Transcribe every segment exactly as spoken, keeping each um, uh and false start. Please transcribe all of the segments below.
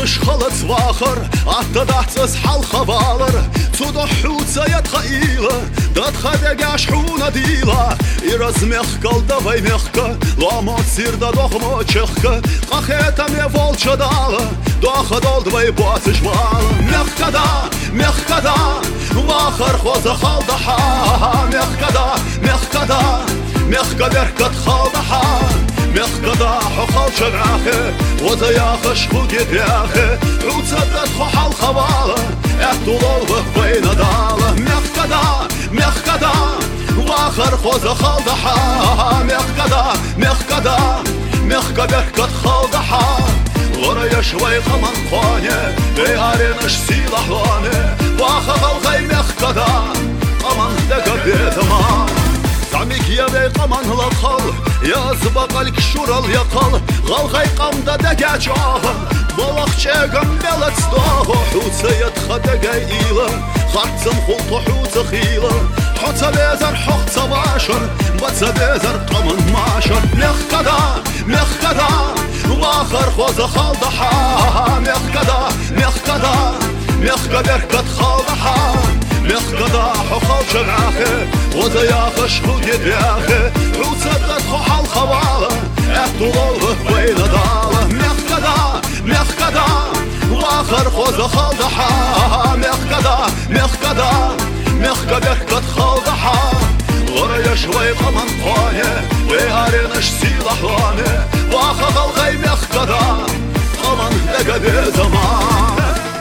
Яниш халац вахар, аттадахцас халхавалар, цудохуца ятхаила, датхадегашхуна дила, и размехкал давай мягко, ламот сирда дохмо чехка, кахета мне волча дала, доходол двой боцы жвала. Мягко да, мягко да, вахар хоза халдаха, мягко да, мягко да, мягко беркат халдаха. مخكدا حخال شبعاخه وزياخش خوكي تياخه وتصدت خوحال خواله احتولال وفين داله مخكدا مخكدا واخر خوز خالدحا مخكدا مخكدا مخكدا كت خالدحا ورا شوي قمن خوانه بيارنش سيلح وانه واخر غي مخكدا قمن دقا بيتمان Замик явей каман лакал, я збакаль кшурал якал, галхай камда деге чага, балахчегам белец дага, хуца ятха деге ила, харцам хулта хуца хила, хуца безар хуца вашар, баца безар каман машар, мехкада, мехкада, вахар хоза халдаха, мехкада, мехкада, мехкадер кат халдаха. مخكدا حخال شبعاخه وزياخش خوكي دياخه وتصدت خوحال خواله احتولال وين داله مخكدا مخكدا واخر خوز خالدحا مخكدا مخكدا مخكدا كت خالدحا ورا شوي قمن قانه ويارنش سيلح وانه واخر غي مخكدا قمن لقد زمان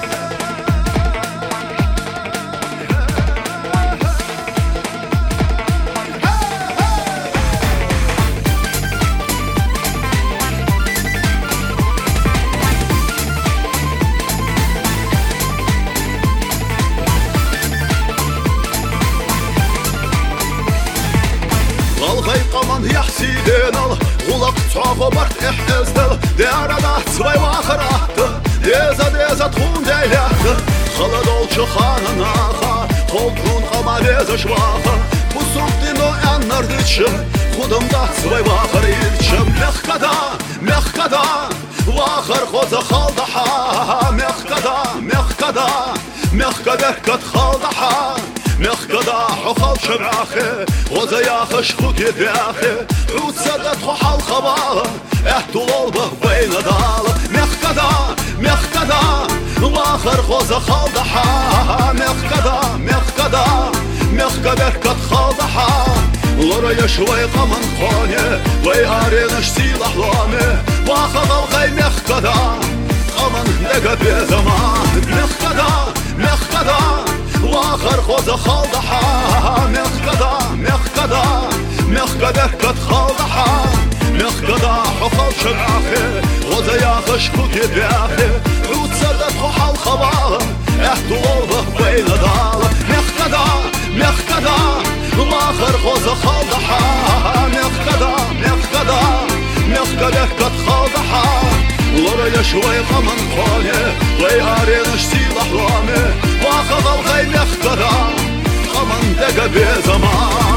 غي قمن يحسي دينال غلق تعافى برت احزدل ديارة دهت سوي واخرات ديزا ديزا تخون ديلات خلد olçu خانناخا خلقون قما ديزا شواخا بسوق دينو انر ديتشم خودم دهت سوي واخر يتشم مخكدا مخكدا واخر خوزا خالدحا مخكدا مخكدا مخكدا كت خالدحا مخكدا حخال شبعاخه وزياخش خوكي دياخه وتصدت خوحال خواله احتولال بين داله مخكدا مخكدا واخر خوزا خالدحا مخكدا مخكدا مخكدا كت خالدحا لورا شوي قمن خانه ويارنش سيلح لامه واخر غي مخكدا قمن لقى بزمان مخكدا مخكدا واخر خوزا خالدحا مخكدا مخكدا مخكدا كت خالدحا مخكدا حخال شبعاخه وزياخش خوكي دياخه وتصدت خوحال خواله احتولال بين داله مخكدا مخكدا واخر خوزا خالدحا مخكدا مخكدا مخكدا كت خالدحا لورا شوي قمن خانه ويارنش سيلح لامه واخذ الغي مخكدا قمن دقا بزمان